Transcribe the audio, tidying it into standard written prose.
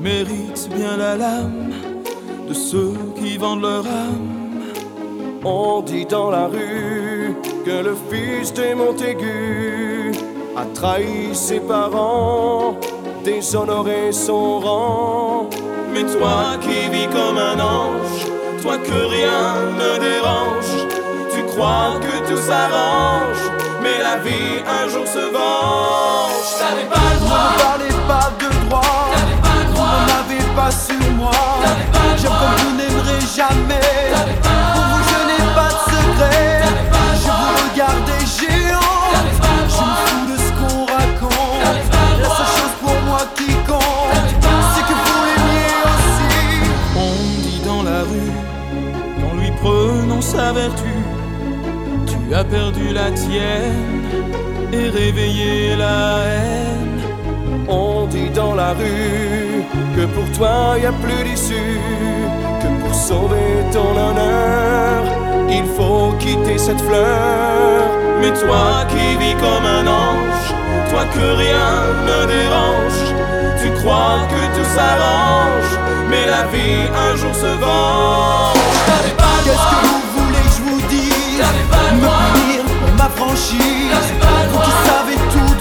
mérites bien la lame de ceux qui vendent leur âme. On dit dans la rue que le fils des Montaigu a trahi ses parents, déshonoré son rang. Mais toi qui vis comme un ange, toi que rien ne dérange, tu crois que tout s'arrange, mais la vie un jour se venge. T'avais pas le droit, ne parlez pas de droit, t'avais pas le droit, vous n'en avez pas sur moi. J'aime comme vous n'aimerez jamais, pour vous je n'ai pas de secret. Je vous regarde des géants, je me fous de ce qu'on raconte. La seule chose pour moi qui compte, c'est que vous l'aimiez aussi. on dit dans la rue qu'en lui prenant sa vertu, tu as perdu la tienne et réveillé la haine. On dit dans la rue que pour toi y a plus d'issue, que pour sauver ton honneur, il faut quitter cette fleur. Mais toi qui vis comme un ange, toi que rien ne dérange, tu crois que tout s'arrange, mais la vie un jour se venge. T'avais pas le Qu'est-ce droit, que vous voulez que je vous dise? t'avais pas le Me droit, punir pour ma franchise? t'avais pas le Vous qui droit, savez tout